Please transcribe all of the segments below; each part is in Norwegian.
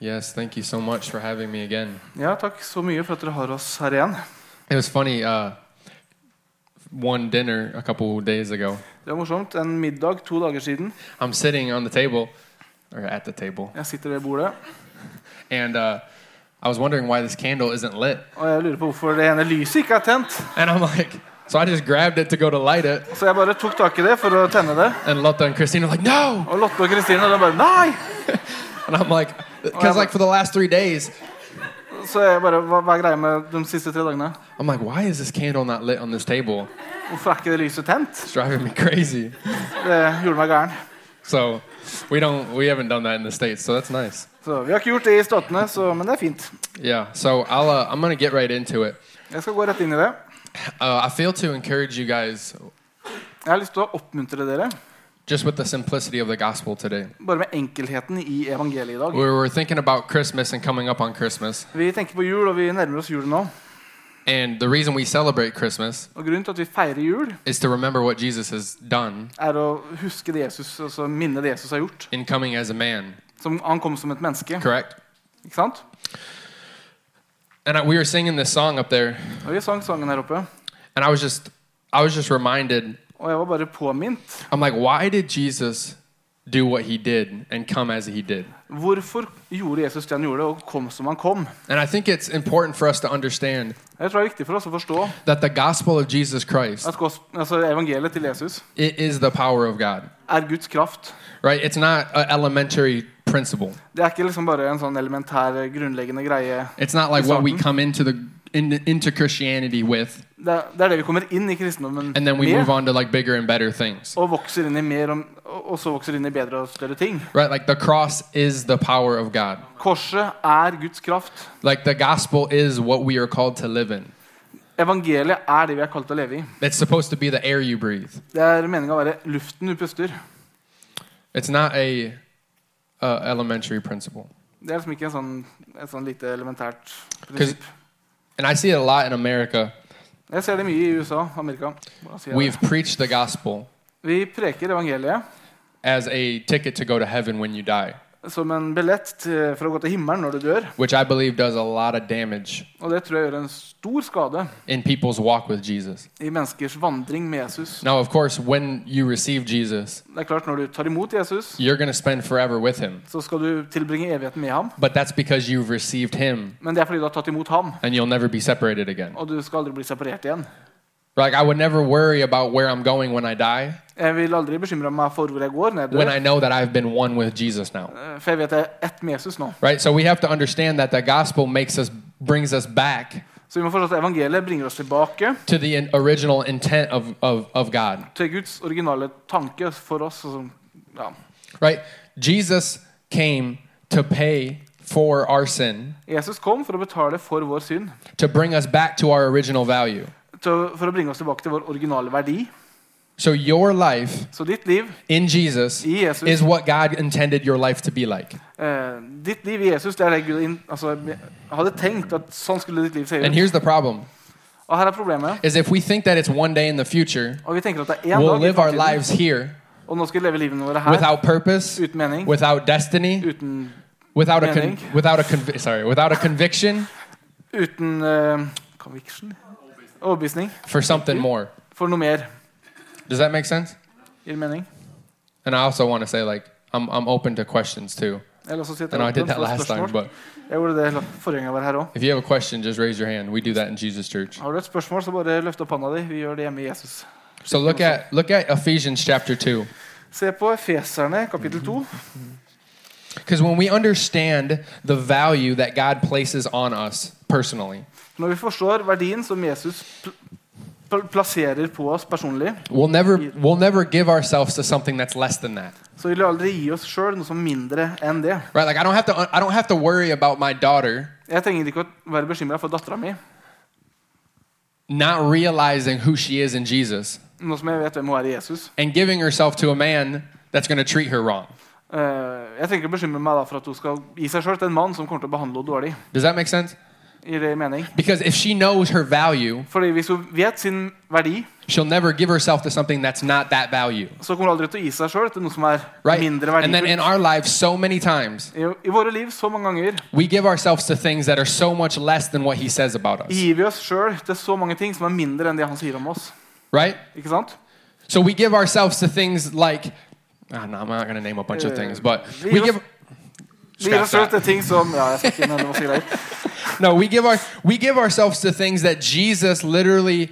Yes, thank you so much for having me again. Ja, takk så mye for at dere har oss her igjen. It was funny, one dinner a couple days ago. Det var morsomt. En middag 2 dager siden. I'm sitting on the table, or at the table, Jeg sitter ved bordet, and I was wondering why this candle isn't lit. og jeg lurer på hvorfor det ene lyset ikke er tent. And I'm like, so I just grabbed it to go to light it, Så jeg bare tok tak i det for å tenne det. and Lotta and Christina were like, no! Og Lotte og Kristine de bare, nei! And I'm like, because like for the last 3 days, Så jeg bare, hva er greia med de siste 3 dagene? I'm like, why is this candle not lit on this table? Hvorfor er ikke det lyset tent? It's driving me crazy. Det gjorde meg gæren. So we haven't done that in the States, so that's nice. Så vi har ikke gjort det i statene, men det er fint. Yeah, so I'm going to get right into it. Jeg skal gå rett inn i det. I feel to encourage you guys Jeg har lyst til å oppmuntre dere, just with the simplicity of the gospel today. bare med enkelheten i evangeliet i dag. We're thinking about Christmas and coming up on Christmas. Vi tenker på jul, og vi nærmer oss julen nå. And the reason we celebrate Christmas Og grunnen til at vi feirer jul, is to remember what Jesus has done er å huske det Jesus, altså minne det Jesus har gjort. in coming as a man. Som han kom som et menneske, Correct? ikke sant? And we were singing this song up there, Og vi sang sangen her oppe, and I was just reminded, og jeg var bare påminnet. I'm like, why did Jesus do what he did and come as he did? Hvorfor gjorde Jesus det han gjorde, og kom som han kom? And I think it's important for us to understand Jeg tror det er viktig for oss å forstå that the gospel of Jesus Christ, at evangeliet til Jesus it is the power of God. er Guds kraft. Right? It's not an elementary principle. Det er ikke liksom bare en sånn elementær, grunnleggende greie. It's not like what we come into Christianity with, Det er det vi kommer inn i kristendommen and then we move med, on to like bigger and better things. og vokser inn i mer, og så vokser inn i bedre og større ting. Right? Like the cross is the power of God. Korset er Guds kraft. Like the gospel is what we are called to live in. Evangeliet er det vi er kalt til å leve i. It's supposed to be the air you breathe. Det er meningen å være luften du puster. It's not a elementary principle. Det er liksom ikke et sånn lite elementært 'Cause- prinsipp. And I see it a lot in America. Jeg ser det mye i USA, Amerika. Hva sier jeg? We've preached the gospel Vi preker evangeliet as a ticket to go to heaven when you die, som en billett for å gå til himmelen når du dør. which I believe does a lot of damage Og det tror jeg gjør en stor skade in people's walk with Jesus. i menneskers vandring med Jesus. Now, of course, when you receive Jesus, Det er klart, når du tar imot Jesus, you're going to spend forever with him. så skal du tilbringe evigheten med ham. But that's because you've received him Men det er fordi du har tatt imot ham, and you'll never be separated again. og du skal aldri bli separert igjen. Like, I would never worry about where I'm going when I die, Jeg vil aldri bekymre meg for hvor jeg går når jeg when dør, I know that I've been one with Jesus now. for jeg vet jeg er ett med Jesus nå. Right? So we have to understand that the gospel brings us back Så vi må forstå at evangeliet bringer oss tilbake to the original intent of God. til Guds originale tanke for oss. Ja. Right? Jesus came to pay for our sin, Jesus kom for å betale for vår synd, to bring us back to our original value. for å bringe oss tilbake til vår originale verdi. So your life Så ditt liv in Jesus i Jesus, is what God intended your life to be like. ditt liv i Jesus, det er det Gud hadde tenkt at sånn skulle ditt liv se And ut. here's the problem, Og her er problemet. is if we think that it's one day in the future, Og vi tenker at det er en we'll dag i live our fremtiden, lives here og nå skal vi leve livene våre her without purpose, uten mening, without destiny, uten without mening. without a conviction conviction, overbevisning, for something more. for noe mer. Does that make sense? Gir det mening? And I also want to say, like, I'm open to questions too. Jeg vil også si at I know I did åpen that for last time, spørsmål. but Jeg gjorde det forrige gang jeg var her også. if you have a question, just raise your hand. We do that in Jesus Church. Har du et spørsmål, så bare løft opp hånda di. Vi gjør det hjemme i Jesus. So look at Ephesians chapter 2. Se på Efeserne, kapittel 2. Because when we understand the value that God places on us personally, Når vi forstår verdien som Jesus plasserer på oss personlig, we'll never give ourselves to something that's less than that. så vil vi aldri gi oss selv noe som mindre enn det. Right? Like I don't have to worry about my daughter Jeg trenger ikke å være bekymret for datteren min, not realizing who she is in Jesus nå som jeg vet hvem hun er i Jesus. and giving herself to a man that's going to treat her wrong. Jeg trenger ikke å bekymre meg da for at hun skal gi seg selv til en mann som kommer til å behandle henne dårlig. Does that make sense? i det mening. Because if she knows her value, Fordi hvis hun vet sin verdi, she'll never give herself to something that's not that value. så kommer hun aldri til å gi seg selv til noe som Right? mindre And then in verdifullt. our lives, so many times, I våre liv så mange ganger we give ourselves to things that are so much less than what he says about us. gir vi oss selv til så mange ting som mindre enn det han sier om oss. Right? Ikke sant? So we give ourselves to things like, no, I'm not going to name a bunch of things, but we give... Vi gir oss selv Scratch til ting som ja, jeg skal ikke nevne hva som er greit. No, we give ourselves to things that Jesus literally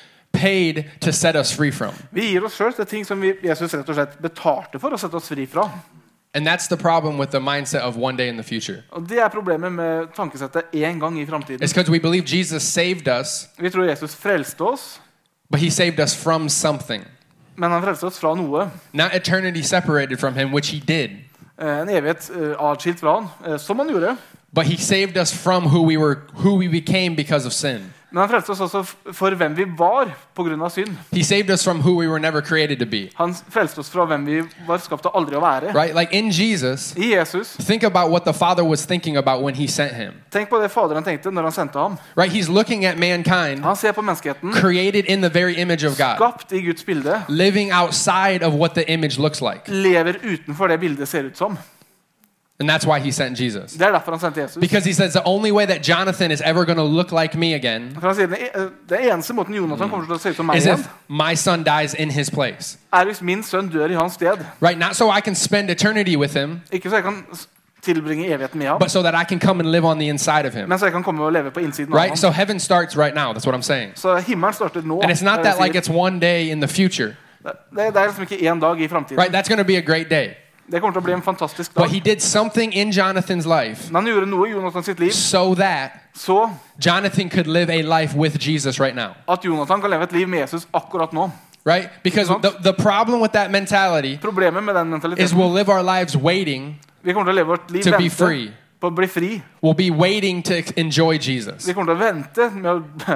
paid to set us free from. Vi gir oss selv til ting som Jesus rett og slett betalte for å sette oss fri fra. And that's the problem with the mindset of one day in the future. Og det er problemet med tankesettet en gang i fremtiden. It's because we believe Jesus saved us, Vi tror Jesus frelste oss, but he saved us from something. men han frelste oss fra noe. Not eternity separated from him, which he did. En evighet adskilt fra han, som han gjorde. But he saved us from who we became because of sin. Men han frelste oss også for hvem vi var på grunn av synd. He saved us from who we were never created to be. Han frelste oss fra hvem vi var skapt til aldri å være. Right? Like in Jesus, I Jesus, think about what the Father was thinking about when he sent him. tenk på det Faderen tenkte når han sendte ham. Right? He's looking at mankind Han ser på menneskeheten, created in the very image of God, skapt i Guds bilde, living outside of what the image looks like. lever utenfor det bildet ser ut som. And that's why he sent Jesus. Det er derfor han sendte Jesus. Because he says the only way that Jonathan is ever going to look like me again For han sier det eneste måten Jonathan kommer til å se ut som meg is igjen, if my son dies in his place. er hvis min sønn dør i hans sted. Right? Not so I can spend eternity with him, Ikke så jeg kan tilbringe evigheten med ham, but so that I can come and live on the inside of him. men så jeg kan komme og leve på innsiden av Right? ham. So heaven starts right now. That's what I'm saying. Så himmelen starter nå. And it's not er det that jeg like sier. it's one day in the future. Det er liksom ikke en dag i fremtiden. Right? That's going to be a great day. Det kommer til å bli en fantastisk But dag. he did something in Jonathan's life Men han gjorde noe i Jonathan sitt liv, so that så Jonathan could live a life with Jesus right now. at Jonathan kan leve et liv med Jesus akkurat nå. Right? Because the problem with that mentality Problemet med den is mentaliteten, we'll live our lives waiting vi kommer til å leve vårt liv to be vente free. på å bli fri. We'll be waiting to enjoy Jesus. Vi kommer til å vente med å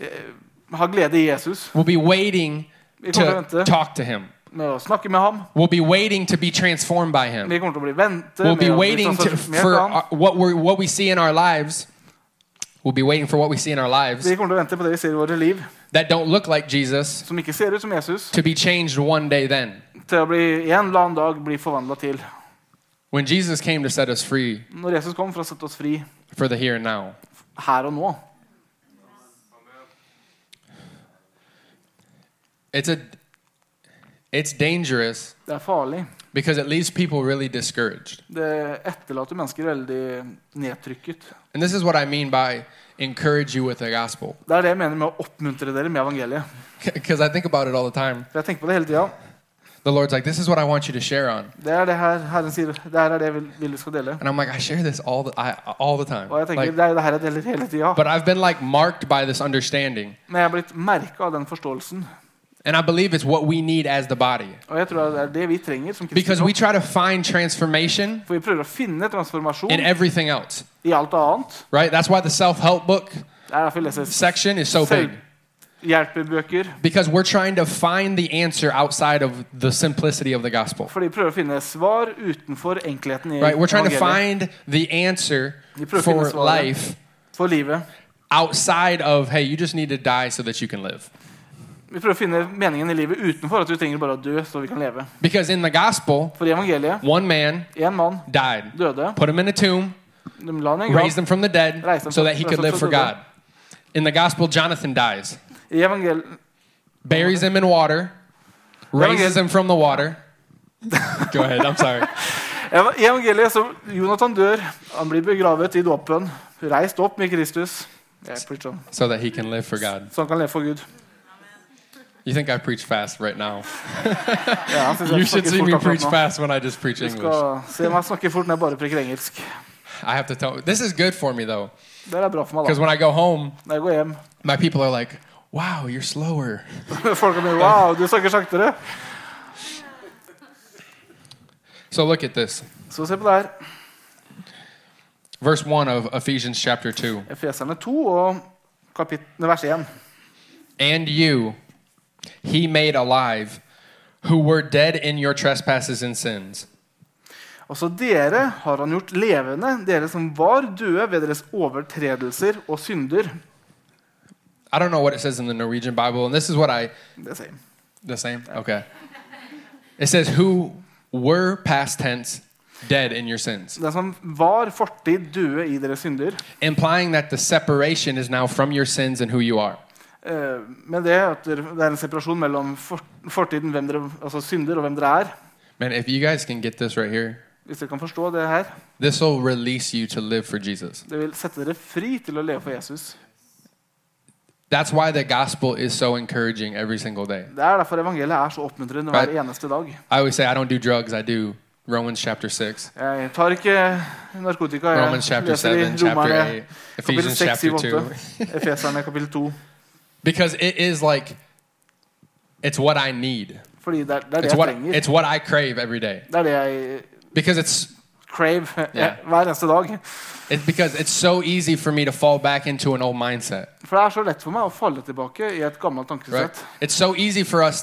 ha glede i Jesus, We'll be waiting Vi kommer til å to vente talk to him. med å snakke med ham. We'll be waiting to be transformed by him. Vi kommer til å bli vente We'll be med å bli waiting transformert for av ham. what we see in our lives. We'll be waiting for what we see in our lives Vi kommer til å vente på det vi ser i våre liv, that don't look like Jesus som ikke ser ut som Jesus, to be changed one day then. til å bli en eller annen dag bli forvandlet til. When Jesus came to set us free Når Jesus kom for å sette oss fri for the here and now. her og nå. It's dangerous Det er farlig. because it leaves people really discouraged. Det etterlater mennesker veldig nedtrykket. And this is what I mean by encourage you with the gospel. Det er det jeg mener med å oppmuntre dere med evangeliet. Because I think about it all the time. For jeg tenker på det hele tiden. The Lord's like, this is what I want you to share on. Det er det her Herren sier. Det her er det jeg vil du skal dele. And I'm like, I share this all the time. Og jeg tenker, Like, det er det her jeg deler hele tiden. but I've been like marked by this understanding. Men jeg er blitt merket av den forståelsen. And I believe it's what we need as the body. Og jeg tror det er det vi trenger som Because kristne. we try to find transformation For vi prøver å finne transformasjon in everything else. i alt annet. Right? That's why the self-help book Det er derfor jeg leser section is so big. hjelpebøker. Because we're trying to find the answer outside of the simplicity of the gospel. For de prøver å finne svar utenfor enkelheten i Right? We're trying to evangeliet. find the answer Vi prøver å finne for svaret life for livet. outside of, hey, you just need to die so that you can live. Vi prøver å finne meningen i livet utenfor at du trenger bare å dø så vi kan leve. Because in the gospel, For i evangeliet, one man en mann died, døde. put him in a tomb, De la han i en raised grav. him from the dead so that he could live for God. In the gospel, Jonathan dies, I evangeliet buries him in water, raises him from the water. Go ahead, I'm sorry. I evangeliet så Jonathan dør, han blir begravet i dåpen, reist opp med Kristus. Jeg preacher om. So that he can live for God. Så han kan leve for Gud. You think I preach fast right now? Ja, han synes You jeg should snakker see fort me akkurat preach nå. fast when I just preach Du English. skal se meg snakke fort når jeg bare preker engelsk. I have to tell. This is good for me though, Det er bra for meg because da. when I go home, Når jeg går hjem, my people are like, "Wow, you're slower." folk er med, wow, du snakker saktere. So look at this, Så se på det her. verse 1 of Ephesians chapter 2. Efeserne 2 og vers 1. And you, he made alive, who were dead in your trespasses and sins. Også dere har han gjort levende, dere som var døde ved deres overtredelser og synder. I don't know what it says in the Norwegian Bible, and this is what The same. the same? Okay. It says, who were past tense, dead in your sins. Det som var fortid døde i deres synder. Implying that the separation is now from your sins and who you are. Men det at det en separasjon mellom fortiden, hvem dere, altså synder og hvem dere Man, if you guys can get this right here, Hvis dere kan forstå det her, this will release you to live for Jesus. det vil sette dere fri til å leve for Jesus. That's why the gospel is so encouraging every single day. Det derfor evangeliet så oppmuntrende hver eneste dag. I always say I don't do drugs, I do Romans chapter 6. Jeg tar ikke narkotika. Jeg Romans chapter leser 7, i chapter Romerne, 8, Ephesians chapter 2. Efeserne kapitel 2. Because it is like, it's what I need. Fordi det det jeg trenger. It's what I crave every day. Det det jeg Because it's crave hver eneste dag. because it's so easy for me to fall back into an old mindset. For det så lett for meg å falle tilbake i et gammelt tankesett. Right? It's so easy for us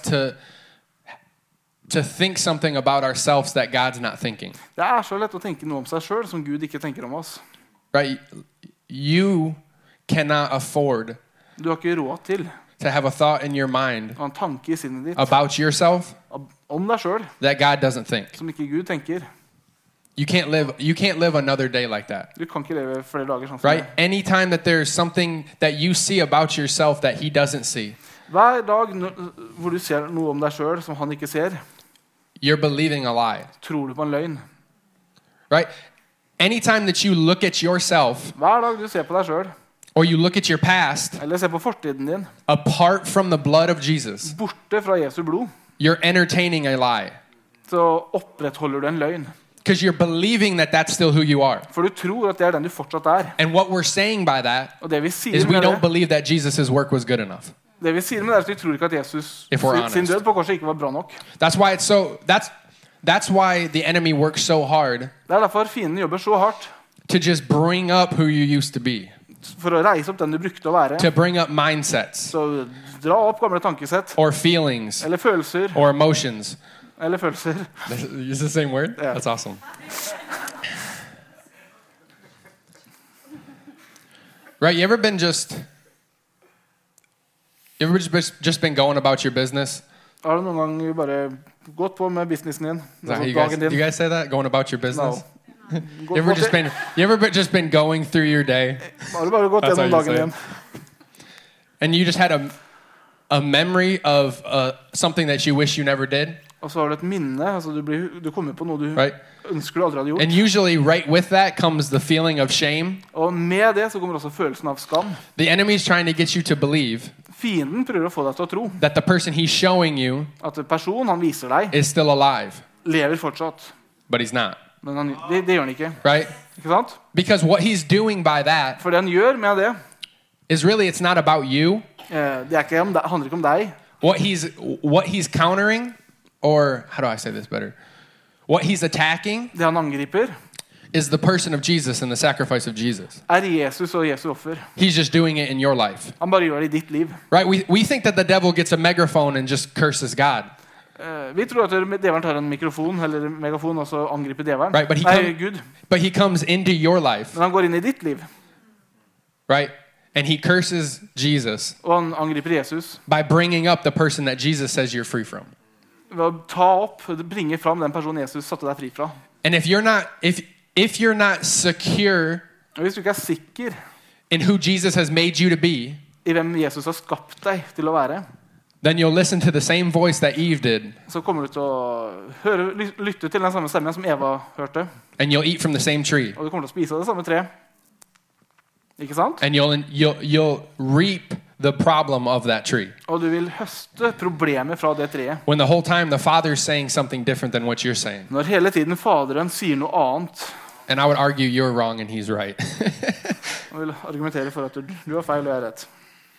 to think something about ourselves that God's not thinking. Det så lett å tenke noe om seg selv som Gud ikke tenker om oss. Right? You cannot afford Du har ikke råd til to have a thought in your mind å ha en tanke i sinnet ditt about yourself om deg selv that God doesn't think. som ikke Gud tenker. You can't live another day like that. Du kan ikke leve flere dager sånn som Right? det. Anytime that there's something that you see about yourself that he doesn't see, Hver dag hvor du ser noe om deg selv som han ikke ser, you're believing a lie. tror du på en løgn. Right? Anytime that you look at yourself Hver dag du ser på deg selv, or you look at your past eller ser på fortiden din, apart from the blood of Jesus, borte fra Jesu blod, you're entertaining a lie. så opprettholder du en løgn. Because you're believing that that's still who you are. For du tror at det den du fortsatt And what we're saying by that Og det vi is sier we med don't det, believe that Jesus' work was good enough. det vi sier med det at vi tror ikke at Jesus If we're sin honest. død på korset ikke var bra nok. That's why that's why the enemy works so hard Det derfor fienden jobber så hardt to just bring up who you used to be, for å reise opp den du brukte å være. to bring up mindsets Så dra opp gamle tankesett, or feelings eller følelser, or emotions. eller følelser. Is the same word? Yeah. That's awesome. Right? You ever just been going about your business? Har du noen gang bare gått på med businessen din? Is that how Altså you guys, dagen do din? you guys say that? Going about your business? No. You ever just been going through your day Har du bare gått That's how gjennom you say dagen it. din? and you just had a memory of something that you wish you never did, Og så har du et minne, altså du kommer på noe du right? ønsker du aldri hadde gjort. And usually right with that comes the feeling of shame. Og med det så kommer også følelsen av skam. The enemy's trying to get you to believe Fienden prøver å få deg til å tro that the person he's showing you at personen han viser deg, is still alive, lever fortsatt. but he's not, Men det gjør han ikke. right? Ikke sant? Because what he's doing by that For det han gjør med det, is really, it's not about you. det ikke om deg, handler ikke om deg. What he's countering, or how do I say this better? What he's attacking Det han angriper, is the person of Jesus and the sacrifice of Jesus. Jesus og Jesu offer. He's just doing it in your life, Han bare gjør det i ditt liv. right? We think that the devil gets a megaphone and just curses God, Vi tror at djevelen tar en mikrofon eller megafon og så angriper djevelen. right? Nei, Gud. But he comes into your life, Men han går inn i ditt liv, right? And he curses Jesus og han angriper Jesus by bringing up the person that Jesus says you're free from. ved å ta opp, bringe fram den personen Jesus satte deg fri fra. And if you're not secure Og hvis du ikke er sikker in who Jesus has made you to be, i hvem Jesus har skapt deg til å være, then you'll listen to the same voice that Eve did, så kommer du til å lytte til den samme stemmen som Eva hørte, and you'll eat from the same tree, og du kommer til å spise av det samme tre. Ikke sant? and you'll reap the problem of that tree. Og du vil høste problemet fra det treet. When the whole time the Father's saying something different than what you're saying. Når hele tiden Faderen sier noe annet, And I would argue you're wrong and he's right. og vil argumentere for at du har feil og jeg er rett.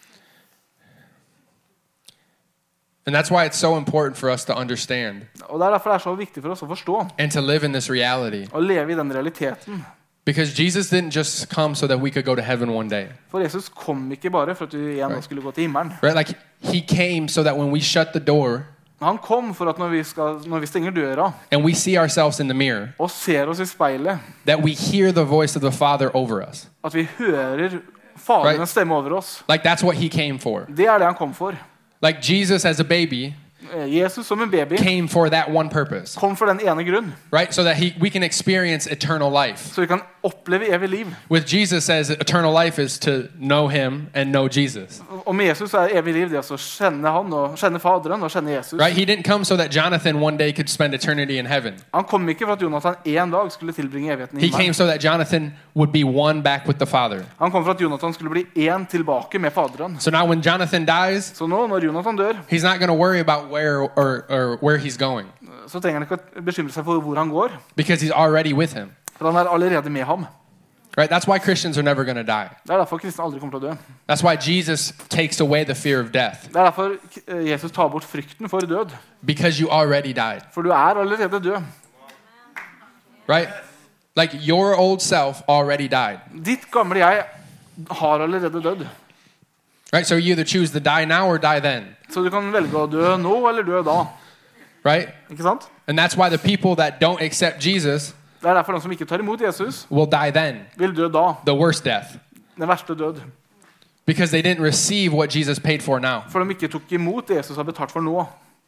And that's why it's so important for us to understand Og det derfor det så viktig for oss å forstå and to live in this reality. og leve i den realiteten. Because Jesus didn't just come so that we could go to heaven one day. For Jesus kom ikke bare for at du igjen skulle gå til himmelen. Right? Like he came so that when we shut the door, Han kom for at når vi stenger døra and we see ourselves in the mirror, og ser oss i speilet, that we hear the voice of the Father over us. at vi hører Faderens stemme over oss. Like that's what he came for. Det det han kom for. Like Jesus as a baby Jesus som en baby came for that one purpose, kom for den ene grunn, right? So that we can experience eternal life. så vi kan oppleve evig liv. With Jesus says eternal life is to know him and know Jesus. Og med Jesus evig liv det å kjenne han og kjenne Faderen og kjenne Jesus. Right? He didn't come so that Jonathan one day could spend eternity in heaven. Han kom ikke for at Jonathan en dag skulle tilbringe evigheten i He came himmelen. so that Jonathan would be one back with the Father. Han kom for at Jonathan skulle bli en tilbake med Faderen. So now when Jonathan dies, Så nå når Jonathan dør, he's not going to worry about where he's going, så trenger han ikke å bekymre seg for hvor han går, because he's already with him. for han allerede med ham. Right? That's why Christians are never going to die. Det derfor kristne aldri kommer til å dø. That's why Jesus takes away the fear of death, Det derfor Jesus tar bort frykten for død. because you already died. For du allerede død. Right? Like your old self already died. Ditt gamle jeg har allerede dødd. Right? So you either choose to die now or die then. Så du kan velge å dø nå eller dø da. Right? Ikke sant? And that's why the people that don't accept Jesus Det derfor de som ikke tar imot Jesus, will die then, vil dø da. the worst death, Den verste død. because they didn't receive what Jesus paid for now. For de ikke tok imot det Jesus har betalt for nå.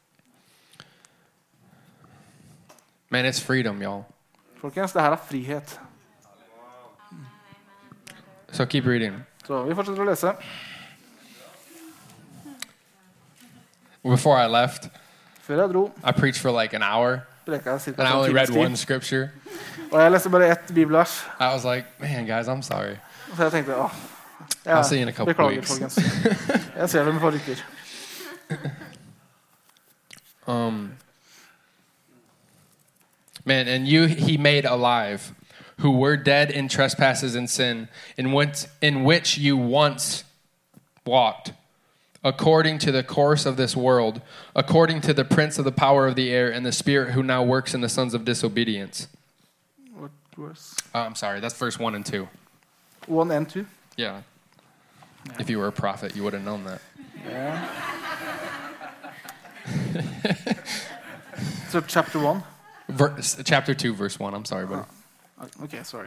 Man, it's freedom, y'all. Folkens, det her er frihet. So keep reading. Så vi fortsetter å lese. Before I left, Før jeg dro, I preached for like an hour, preka jeg cirka and I en only read times tid. one scripture. Og jeg leste bare ett bibelvers. I was like, man, guys, I'm sorry. Så jeg tenkte, I'll see you in a couple beklager, weeks. folkens. Jeg ser dem på rykter. Man, and he made alive, who were dead in trespasses and sin, in which you once walked, according to the course of this world, according to the prince of the power of the air, and the spirit who now works in the sons of disobedience. What verse? I'm sorry, that's verse 1 and 2. 1 and 2. Yeah. If you were a prophet, you would have known that. Yeah. So chapter 1. Chapter 2, verse 1. I'm sorry, buddy. Okay, sorry.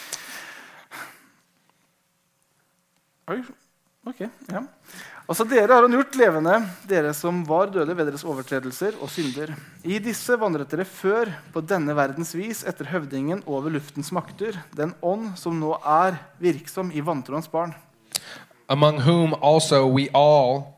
Oi, ok, ja. Altså dere har han gjort levende, dere som var døde ved deres overtredelser og synder. I disse vandret dere før på denne verdens vis etter høvdingen over luftens makter, den ånd som nå er virksom i vantroens barn. Among whom also we all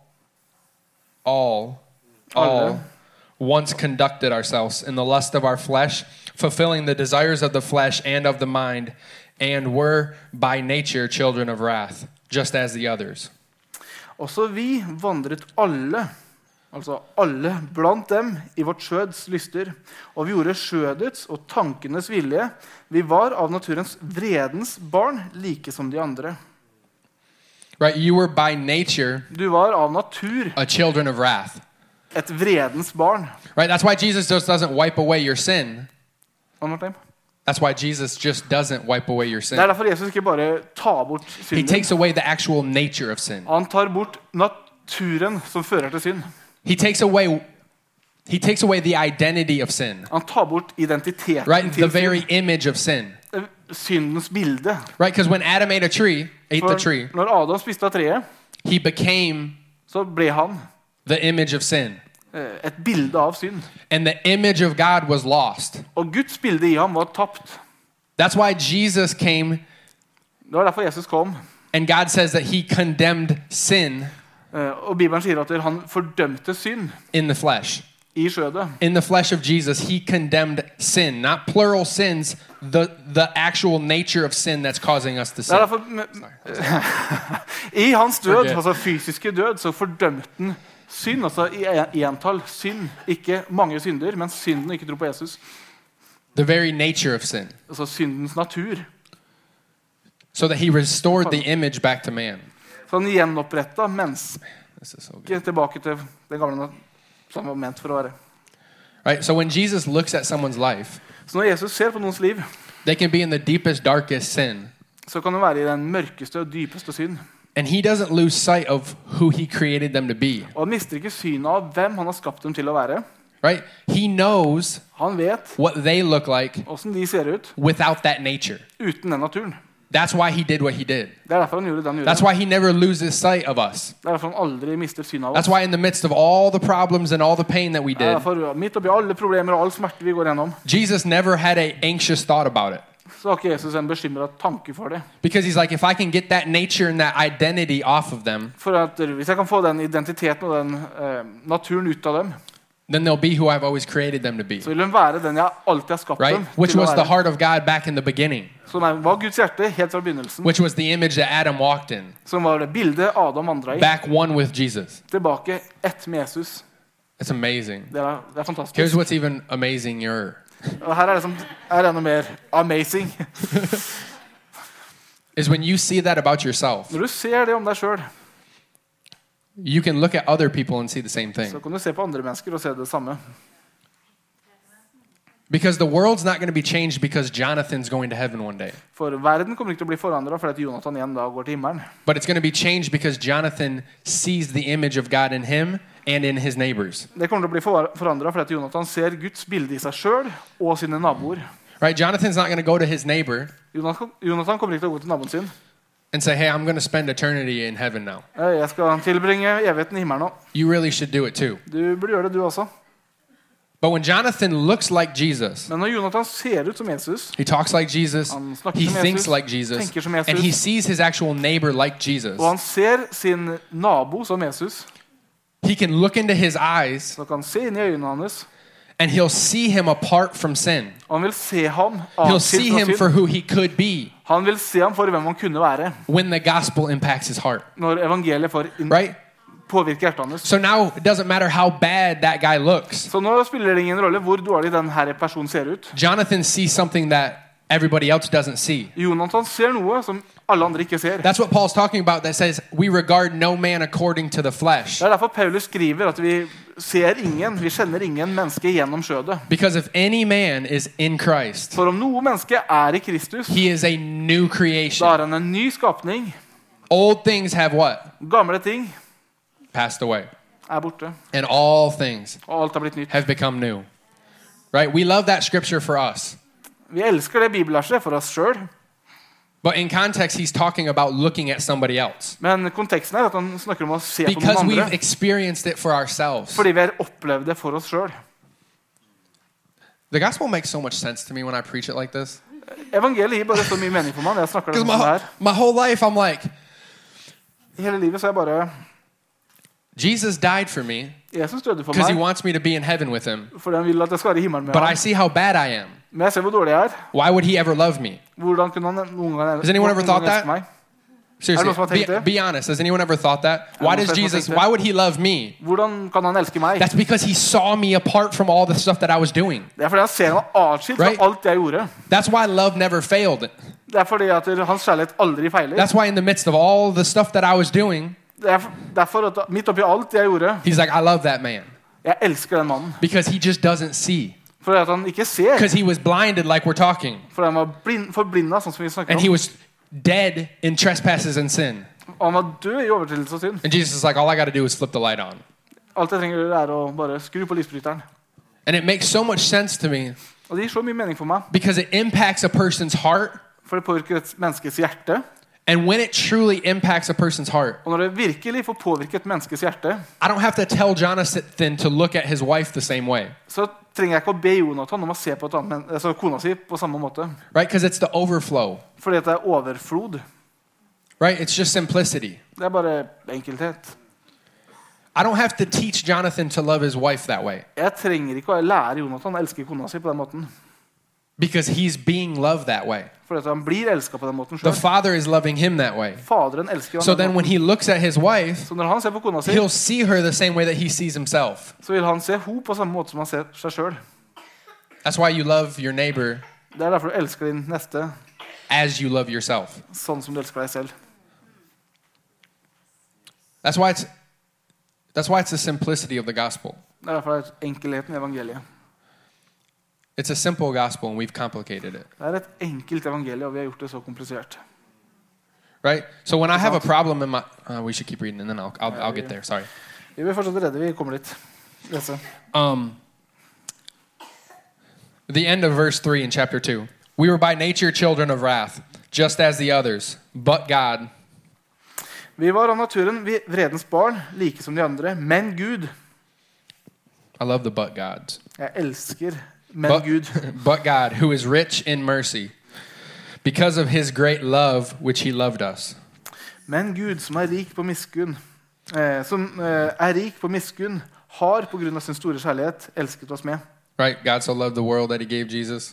once conducted ourselves in the lust of our flesh, fulfilling the desires of the flesh and of the mind, and were by nature children of wrath, just as the others. Også vi vandret alle, altså alle blant dem i vårt skjøds lyster, og vi gjorde skjødets og tankenes vilje. Vi var av naturens vredens barn, like som de andre. Right, you were by nature Du var av natur a children of wrath. et vredens barn. Right, that's why Jesus just doesn't wipe away your sin. One more time. That's why Jesus just doesn't wipe away your Det sin. derfor Jesus ikke bare tar bort He synden. takes away the actual nature of sin. Han tar bort naturen som fører til synd. He takes away the identity of sin. Han tar bort identiteten Right, the til very image of sin. synd. Syndens bilde. Right, because when Adam ate the tree, For når Adam spiste av treet, he became så ble han the image of sin. et bilde av synd. And the image of God was lost. Og Guds bilde i ham var tapt. That's why Jesus came, Det var derfor Jesus kom. and God says that he condemned sin Og Bibelen sier at han fordømte synd in the flesh. i skjødet. In the flesh of Jesus, he condemned sin, not plural sins, the actual nature of sin that's causing us to Det sin. er derfor, I hans død, Forget. altså fysiske død, så fordømte han synd, altså i entall synd. Ikke mange synder, men synden ikke tro på Jesus. The very nature of sin. Altså syndens natur. So that he restored the image back to man. Så han gjenopprettet mennesket This is so good. tilbake til den gamle som var ment for å være. Right? So when Jesus looks at someone's life, Så når Jesus ser på noens liv, they can be in the deepest, darkest sin. så kan det være i den mørkeste og dypeste synd. And he doesn't lose sight of who he created them to be. Og han mister ikke synet av hvem han har skapt dem til å være. Right? He knows Han vet what they look like hvordan de ser ut without that nature. uten den naturen. That's why he did what he did. Det er derfor han gjorde det han gjorde. That's why he never loses sight of us. Det er derfor han aldri mister synet av That's oss. why in the midst of all the problems and all the pain that we Det er did, derfor midt oppi alle problemer og all smerte vi går gjennom, Jesus never had an anxious thought about it. så har ikke Jesus en bekymret tanke for det. Because he's like, if I can get that nature and that identity off of them, For at hvis jeg kan få den identiteten og den naturen ut av dem, then they'll be who I've always created them to be. så vil de være den jeg alltid har skapt Right? dem Which til å was the være. heart of God back in the beginning. Som var Guds hjerte helt fra begynnelsen. Which was the image that Adam walked in. Som var det bildet Adam vandret i. Back one with Jesus. Tilbake ett med Jesus. It's amazing. Det er fantastisk. Here's what's even amazing. Og her er det enda mer amazing. Is when you see that about yourself, Når du ser det om deg selv, you can look at other people and see the same så thing. kan du se på andre mennesker og se det samme. Because the world's not going to be changed because Jonathan's going to heaven one day. For verden kommer ikke til å bli forandret fordi at Jonathan igjen da går til himmelen. But it's going to be changed because Jonathan sees the image of God in him and in his neighbors. Det kommer til å bli forandret fordi at Jonathan ser Guds bilde i seg selv og sine naboer. Right? Jonathan's not going to go to his neighbor Jonathan kommer ikke til å gå til naboen sin. and say, hey, I'm going to spend eternity in heaven now. Jeg skal tilbringe evigheten i himmelen nå. You really should do it too. Du burde gjøre det du også. But when Jonathan looks like Jesus, Men når Jonathan ser ut som Jesus, he talks like Jesus, Han snakker he som thinks Jesus, like Jesus, tenker som Jesus. and he sees his actual neighbor like Jesus, og han ser sin nabo som Jesus, he can look into his eyes så kan han se inn i øynene hans, and he'll see him apart from sin. og han vil se ham He'll atskilt see fra him for synd. who he could be Han vil se ham for hvem han kunne være, when the gospel impacts his heart. når evangeliet får Right? påvirke hjertet hans. So now it doesn't matter how bad that guy looks. Så nå spiller det ingen rolle hvor dårlig denne personen ser ut. Jonathan sees something that everybody else doesn't see. Jonathan ser noe som alle andre ikke ser. That's what Paul's talking about that says, we regard no man according to the flesh. Det er derfor Paulus skriver at vi kjenner ingen menneske gjennom skjødet. Because if any man is in Christ, For om noe menneske er i Kristus, he is a new da creation. er han en ny skapning. Old things have what? Gamle ting Passed away. er borte, And all things og alt er blitt nytt. have become new. Right? We love that scripture for us. Vi elsker det bibelverset for oss selv, But in context, he's talking about looking at somebody else. men konteksten er at han snakker om å se på Because noen we've andre, experienced it for ourselves. fordi vi har opplevd det for oss selv. The gospel makes so much sense to me when I preach it like this. Evangeliet gir bare så mye mening for meg når jeg snakker det Because sånn her. my whole life, I'm like, I hele livet så er jeg bare, Jesus died for me Jesus døde for because he meg, wants me to be in heaven with him. fordi han vil at jeg skal være i himmelen med But I ham. see how bad I am. Men jeg ser hvor dårlig jeg er. Why would he ever love me? Hvordan kunne han noen gang Has anyone ever thought that? meg? Seriously, noen som har tenkt det? be honest. Has anyone ever thought that? Why noen does som har Jesus, tenkt det? why would he love me? Hvordan kan han elske meg? That's because he saw me apart from all the stuff that I was doing. Det er fordi han ser meg atskilt fra Right? alt jeg gjorde. That's why love never failed. Det er fordi at hans kjærlighet aldri feiler. That's why in the midst of all the stuff that I was doing, Det er derfor at midt oppi alt jeg gjorde, he's like, I love that man. jeg elsker den mannen. Because he just doesn't see. Fordi at han ikke ser. Because he was blinded like we're talking. Fordi han var forblindet, sånn som vi snakker And he om. was dead in trespasses and sin. Og han var død i overtredelse og synd. And Jesus is like, all I got to do is flip the light on. Alt jeg trenger å gjøre er å bare skru på lysbryteren. And it makes so much sense to me Og det gir så mye mening for meg. because it impacts a person's heart. For det påvirker et menneskes hjerte. And when it truly impacts a person's heart, Og når det virkelig får påvirke et menneskes hjerte, I don't have to tell Jonathan to look at his wife the same way, så trenger jeg ikke å be Jonathan om å se på et annet, altså kona si på samme måte. right? Because it's the overflow, Fordi at det er overflod. right? It's just simplicity. Det er bare enkelthet. I don't have to teach Jonathan to love his wife that way Jeg trenger ikke å lære Jonathan å elske kona si på den måten. because he's being loved that way. Fordi at han blir elsket på den måten The selv. father is loving him that way. Faderen elsker jo So han then den when måten. he looks at his wife, Så når han ser på kona si, he'll see her the same way that he sees himself. så vil han se henne på samme måte som han ser seg selv. That's why you love your neighbor Det er derfor du elsker din neste, as you love yourself. sånn som du elsker deg selv. That's why it's the simplicity of the gospel. Det er derfor det er enkelheten i evangeliet. It's a simple gospel and we've complicated it. Det er et enkelt evangelie, og vi har gjort det så komplisert. Right? So when I have a problem in my... we should keep reading and then I'll get there. Sorry. Vi vil fortsette redde, vi kommer dit. Lese. The end of verse 3 in chapter 2. We were by nature children of wrath, just as the others, but God... Vi var av naturen vredens barn, like som de andre, men Gud. I love the but gods. Jeg elsker men Gud. But God, who is rich in mercy, because of his great love which he loved us. Men Gud, som rik på miskunn, rik på miskunn, har på grunn av sin store kjærlighet elsket oss med. Right? God so loved the world that he gave Jesus.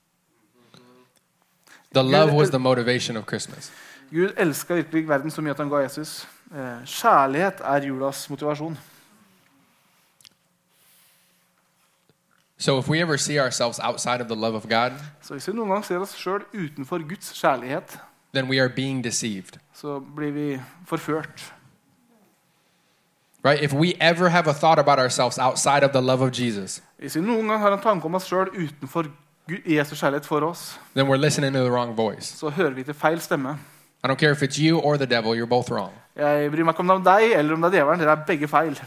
The love was the motivation of Christmas. Gud elsker virkelig verden så mye at han ga Jesus. Kjærlighet julas motivasjon. So if we ever see ourselves outside of the love of God, så hvis vi noen gang ser oss selv utenfor Guds kjærlighet, then we are being deceived. Så blir vi forført. Right? If we ever have a thought about ourselves outside of the love of Jesus, hvis vi noen gang har en tanke om oss selv utenfor Jesu kjærlighet for oss, then we're listening to the wrong voice. Så hører vi til feil stemme. I don't care if it's you or the devil, you're both wrong. Jeg bryr meg ikke om det er deg eller om det er djevelen, dere begge feil.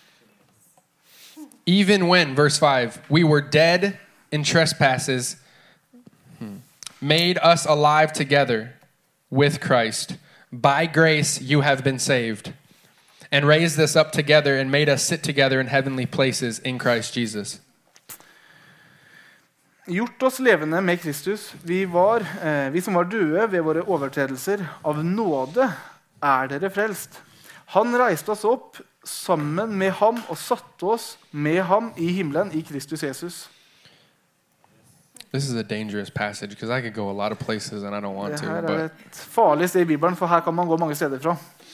Even when, verse 5, we were dead in trespasses, made us alive together with Christ. By grace you have been saved, and raised us up together and made us sit together in heavenly places in Christ Jesus. Gjort oss levende med Kristus. Vi som var døde ved våre overtredelser, av nåde dere frelst. Han reiste oss opp sammen med ham og satte oss med ham i himmelen i Kristus Jesus. This is a dangerous passage because I could go a lot of places and I don't want to. Det her et farlig sted i Bibelen, for her kan man gå mange steder fra.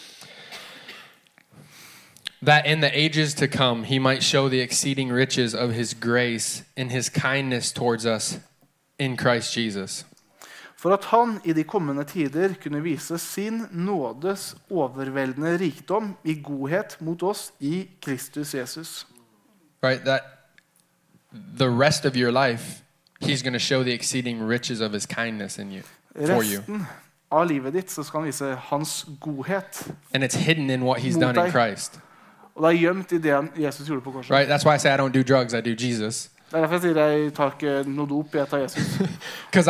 That in the ages to come he might show the exceeding riches of his grace in his kindness towards us in Christ Jesus. For at han i de kommende tider kunne vise sin nådes overveldende rikdom i godhet mot oss i Kristus Jesus. Right, that the rest of your life he's going to show the exceeding riches of his kindness in you for you. Resten av livet ditt så skal han vise hans godhet. And it's hidden in what he's done in Christ. Og det gjemt i det Jesus gjorde på korset. Right, that's why I say I don't do drugs, I do Jesus. Det derfor jeg sier jeg tar ikke noe dop, jeg tar Jesus. Because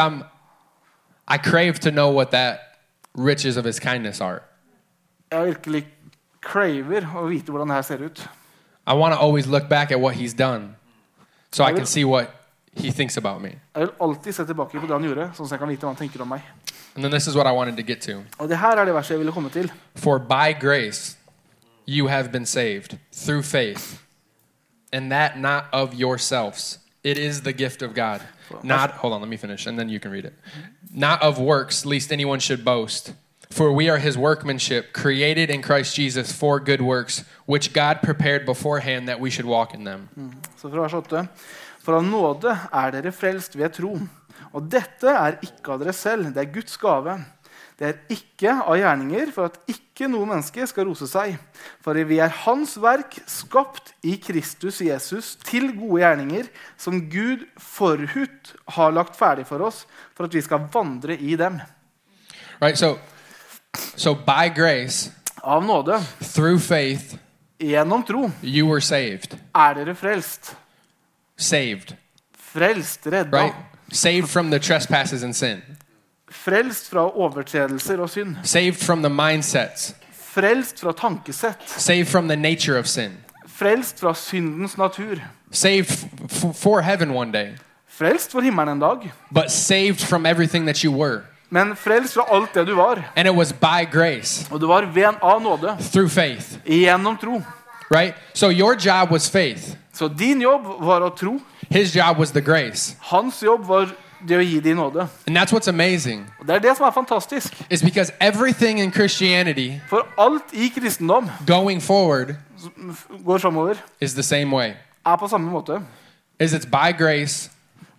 I crave to know what that riches of his kindness are. Jeg virkelig craver å vite hvordan det her ser ut. I want to always look back at what he's done so I can see what he thinks about me. Jeg vil alltid se tilbake på det han gjorde, sånn at jeg kan vite hva han tenker om meg. And then this is what I wanted to get to. Og det her det verset jeg ville komme til. For by grace you have been saved through faith, and that not of yourselves. It is the gift of God. Not, hold on, let me finish, and then you can read it. Not of works, lest anyone should boast. For we are his workmanship, created in Christ Jesus for good works, which God prepared beforehand that we should walk in them. Så fra vers 8. For av nåde dere frelst ved tro. Og dette ikke av dere selv, det Guds gave. Det ikke av gjerninger, for at ikke noe menneske skal rose seg. For vi hans verk, skapt i Kristus Jesus, til gode gjerninger, som Gud forhut har lagt ferdig for oss, for at vi skal vandre i dem. Right, so by grace, av nåde, through faith, gjennom tro, you were saved. Dere frelst. Saved. Frelst, redda. Right? Saved from the trespasses and sin. Frelst fra overtredelser og synd. Saved from the mindsets. Frelst fra tankesett. Saved from the nature of sin. Frelst fra syndens natur. Saved for heaven one day. Frelst for himmelen en dag. But saved from everything that you were. Men frelst fra alt det du var. And it was by grace. Og du var av nåde. Through faith. Gjennom tro. Right? So your job was faith. Så din jobb var å tro. His job was the grace. Hans jobb var det å gi din nåde. And that's what's amazing. Og det det som fantastisk. Is because everything in Christianity, for alt i kristendom, going forward, går fremover, is the same way. På samme måte. Is it's by grace.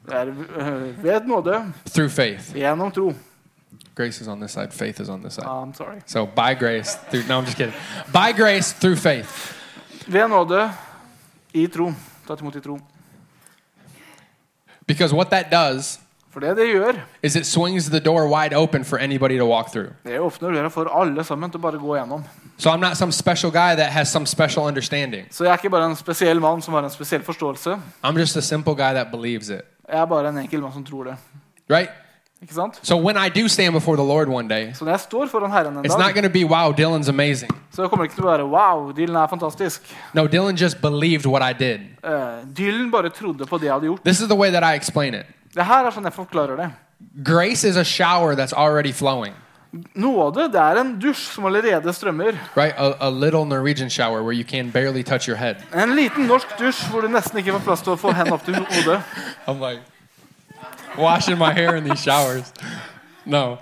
Ved nåde. Through faith. Gjennom tro. Grace is on this side, faith is on this side. I'm sorry. So by grace through, no, I'm just kidding. By grace through faith. Ved nåde i tro. Ta imot i tro. Because what that does, For det gjør, is it swings the door wide open for anybody to walk through. det åpner døra for alle sammen til å bare gå gjennom. So I'm not some special guy that has some special understanding. Så jeg er ikke bare en spesiell mann som har en spesiell forståelse. I'm just a simple guy that believes it. Jeg er bare en enkel mann som tror det. Right? Ikke sant? So when I do stand before the Lord one day, Så når jeg står foran Herren en it's not dag, going to be, wow, Dylan's amazing. så kommer det ikke til å være, wow, Dylan er fantastisk. No, Dylan just believed what I did. Dylan bare trodde på det jeg hadde gjort. This is the way that I explain it. Det her er sånn jeg forklarer det. Grace is a shower that's already flowing. Nåde, det er en dusj som allerede strømmer. Right? A little Norwegian shower where you can barely touch your head. En liten norsk dusj hvor du nesten ikke får plass til å få hendene opp til hodet. I'm like washing my hair in these showers. No.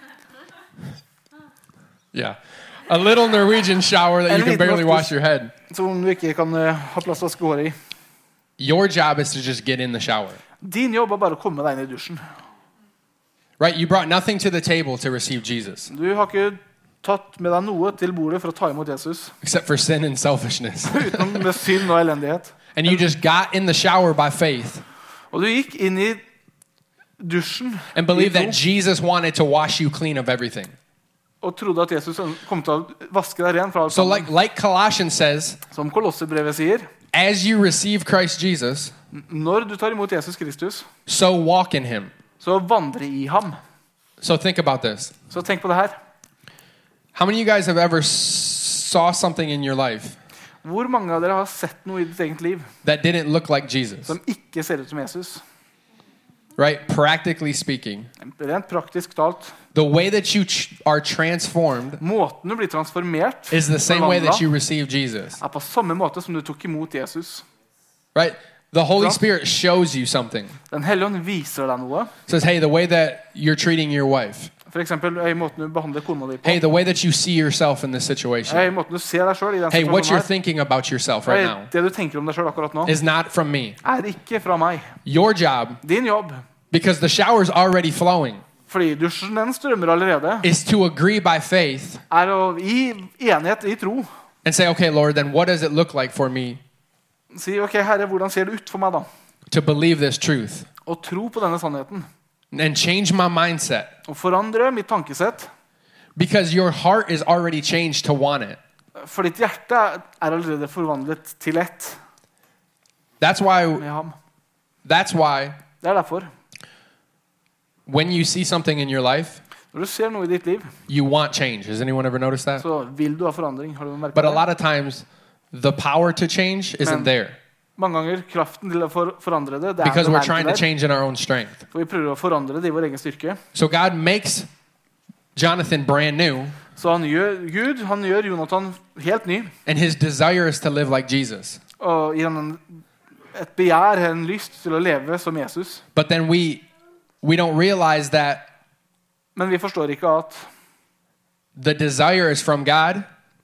Yeah. A little Norwegian shower that you can barely wash your head. Som du ikke kan ha plass til å vaske håret i. Your job is to just get in the shower. Din jobb er bare å komme deg inn i dusjen. Right? You brought nothing to the table to receive Jesus. Du har ikke tatt med deg noe til bordet for å ta imot Jesus. Except for sin and selfishness. Utenom med synd og elendighet. And you just got in the shower by faith. Og du gikk inn i dusjen and believe that Jesus wanted to wash you clean of everything. Og trodde at Jesus kom til å vaske deg ren fra alt So sammen. like Colossians says, Som Kolossebrevet sier, as you receive Christ Jesus, når du tar imot Jesus Kristus, so walk in him. så vandre i ham. So think about this. Så tenk på det her. How many of you guys have ever saw something in your life Hvor mange av dere har sett noe i ditt eget liv that didn't look like Jesus? som ikke ser ut som Jesus? Right? Practically speaking, Rent praktisk talt. the way that you are transformed Måten du blir transformert is the same way that forvandlet, you receive Jesus. er på samme måte som du tok imot Jesus. Right? The Holy Ja. Spirit shows you something. Den hellige ånd viser deg noe. Says, hey, the way that you're treating your wife. For eksempel i måten du behandler kona di på. Hey, the way that you see yourself in this situation. I måten du ser deg selv i den Hey, what you're situasjonen thinking about yourself right her. now Det du tenker om deg selv akkurat nå, is not from me. er ikke fra meg. Your job, Din jobb, because the shower's already flowing, fordi dusjen den strømmer allerede, is to agree by faith er å i enighet i tro. and say, okay, Lord, then what does it look like for me Si, ok, Herre, hvordan ser det ut for meg da? to believe this truth Og tro på denne sannheten. and change my mindset? Og forandre mitt tankesett. Because your heart is already changed to want it. For ditt hjerte er allerede forvandlet til ett That's why med ham. Det er derfor. when you see something in your life, Når du ser noe i ditt liv, you want change. Has anyone ever noticed that? så vil du ha forandring. Har du merket But a det? lot of times, the power to change isn't Men- there Mange ganger kraften til å forandre det, det er because den we're er trying to ikke der. change in our own strength. For vi prøver å forandre det i vår egen styrke. So God makes Jonathan brand new, Så han gjør Jonathan helt ny. and his desire is to live like Jesus. Og gir han et begjær, en lyst til å leve som Jesus. But then we don't realize that Men vi forstår ikke at the desire is from God,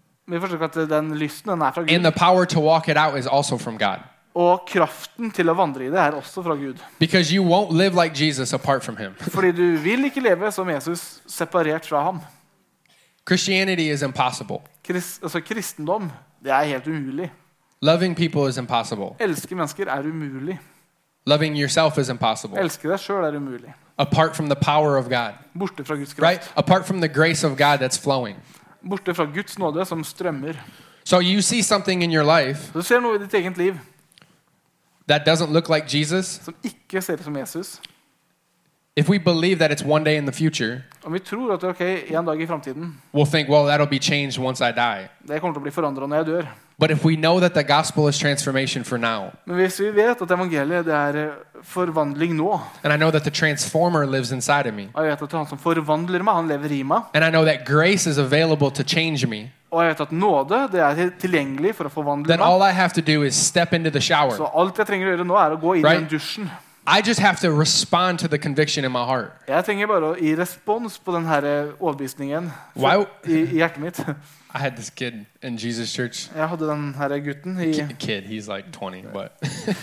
den lysten den er fra and Gud. the power to walk it out is also from God. Og kraften til å vandre i det er også fra Gud. Because you won't live like Jesus apart from him. Fordi du vil ikke leve som Jesus separert fra ham. Christianity is impossible. Kristendom, det er helt umulig. Loving people is impossible. Elske mennesker er umulig. Loving yourself is impossible. Elske deg selv er umulig. Apart from the power of God. Borte fra Guds Right? kraft. Apart from the grace of God that's flowing. Borte fra Guds nåde som strømmer. So you see something in your life Du ser noe i ditt eget liv that doesn't look like Jesus. som ikke ser ut som Jesus. If we believe that it's one day in the future, Og vi tror at ok, en dag i fremtiden, we'll think, well, that'll be changed once I die. det kommer til å bli forandret når jeg dør. But if we know that the gospel is transformation for now, Men hvis vi vet at evangeliet det er forvandling nå, and I know that the transformer lives inside of me, og jeg vet at han som forvandler meg, han lever i meg, and I know that grace is available to change me, og jeg vet at nåde det er tilgjengelig for å forvandle then all meg, I have to do is step into the shower. så alt jeg trenger å gjøre nå er å gå inn i Right. den dusjen. I just have to respond to the conviction in my heart. Jeg trenger bare å gi respons på den her overbevisningen Wow. i hjertet mitt. I had this kid in Jesus Church. Jeg hadde den her gutten i... Kid, he's like 20, but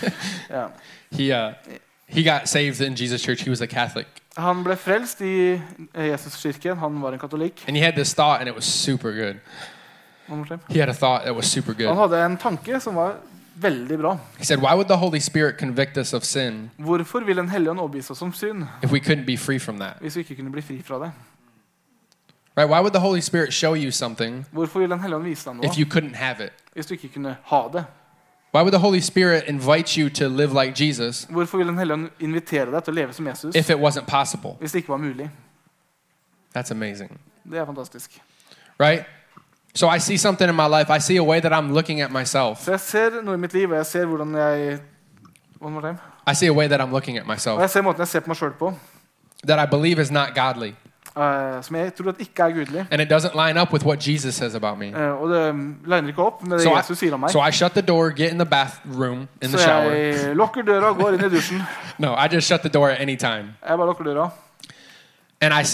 Ja. he got saved in Jesus Church. He was a Catholic, Han ble frelst i Jesuskirken. Han var en katolikk. and he had this thought, and it was super good. He had a thought that was super Han good. hadde en tanke som var veldig bra. He said, why would the Holy Spirit convict us of sin Hvorfor vil Den hellige ånd overbevise oss om synd, if we couldn't be free from that? hvis vi ikke kunne bli fri fra det? Right? Why would the Holy Spirit show you something Hvorfor vil Den hellige ånd vise deg noe, if you couldn't have it? hvis du ikke kunne ha det? Why would the Holy Spirit invite you to live like Jesus Hvorfor vil Den hellige ånd invitere deg til å leve som Jesus, if it wasn't possible? hvis det ikke var mulig? That's amazing. Det fantastisk. Right? So I see something in my life. I see a way that I'm looking at myself. Så jeg ser noe i mitt liv, og jeg ser hvordan jeg... One more time. I see a way that I'm looking at Og myself jeg ser måten jeg ser på meg selv på, that I believe is not godly. som jeg tror at ikke er gudelig. And it doesn't line up with what Jesus says about me. Og det liner ikke opp med det Jesus sier om meg. So I shut the door, get in the bathroom, in the Så shower. jeg lukker døra og går inn i dusjen. No, I just shut the door at any time. Jeg bare lukker døra. And I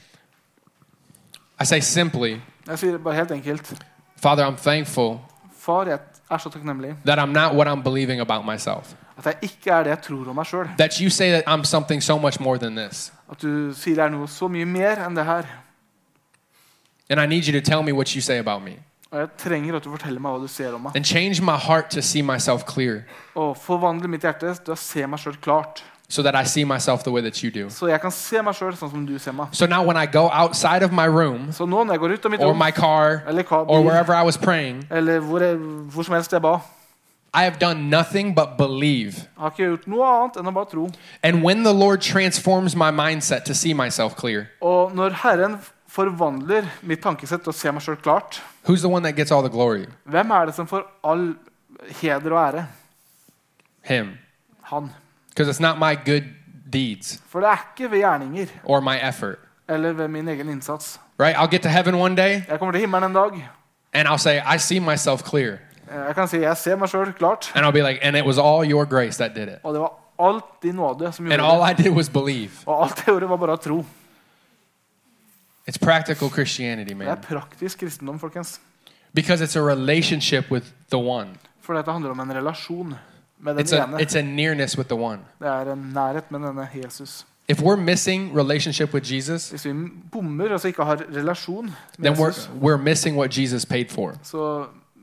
say simply, Jeg sier bare helt enkelt, Father, I'm thankful Far, jeg er så takknemlig that I'm not what I'm believing about myself. at jeg ikke er det jeg tror om meg selv. That you say that I'm something so much more than this. At du sier det er noe så mye mer enn det her. And I need you to tell me what you say about me. Og jeg trenger at du forteller meg hva du ser om meg. And change my heart to see myself clear Og forvandle mitt hjerte til å se meg selv klart. so that I see myself the way that you do. Så jeg kan se meg selv sånn som du ser meg. So now when I go outside of my room Så nå når jeg går ut av mitt or rom, my car eller or bil, wherever I was praying, eller hvor som helst jeg ba, I have done nothing but believe. jeg har ikke gjort noe annet enn å bare tro. And when the Lord transforms my mindset to see myself clear, Og når Herren forvandler mitt tankesett til å se meg selv klart, who's the one that gets all the glory? hvem er det som får all heder og ære? Him. Han. Because it's not my good deeds For det er ikke ved gjerninger or my effort. eller ved min egen innsats. Right? I'll get to heaven one day Jeg kommer til himmelen en dag. and I'll say, I see myself clear. Jeg kan si jeg ser meg selv klart. And I'll be like, and it was all your grace that did it. Og det var alt din nåde som And gjorde all det. I did was believe. Og alt jeg gjorde var bare å tro. It's practical Christianity, Det er man. praktisk kristendom, folkens. Because it's a relationship with the one. For dette handler om en relasjon med den ene. It's a nearness with the one. Det er en nærhet med denne Jesus. If we're missing relationship with Jesus, Hvis vi bommer, altså ikke har relasjon med then Jesus, we're missing what Jesus paid for. så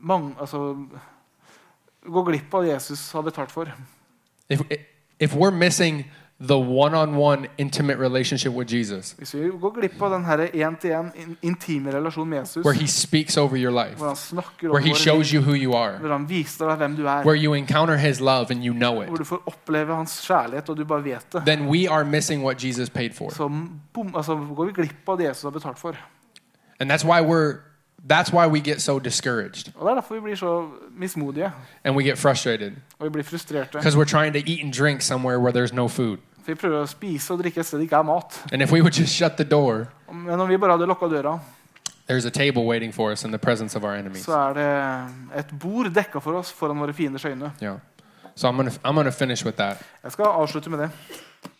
gå glipp av det Jesus har betalt for. If we're missing the one-on-one intimate relationship with Jesus, Hvis vi går glipp av den her en-til-en intime relasjon med Jesus, where he speaks over your life, hvor han snakker where he over shows you who you are, hvor han viser deg hvem du er, where you encounter his love and you know hvor it, du får oppleve hans kjærlighet og du bare vet det, then we are missing what Jesus paid for. så går vi glipp av det Jesus har betalt for. And that's why we get so discouraged Og det er derfor vi blir så mismodige, and we get frustrated og vi blir frustrerte. because we're trying to eat and drink somewhere where there's no food. For vi prøver å spise og drikke et sted det ikke er mat. And if we would just shut the door, Men om vi bare hadde lukket døra, there's a table waiting for us in the presence of our enemies. så er det et bord dekket for oss foran våre fienders øyne. Yeah. So I'm gonna finish with that. Jeg skal avslutte med det.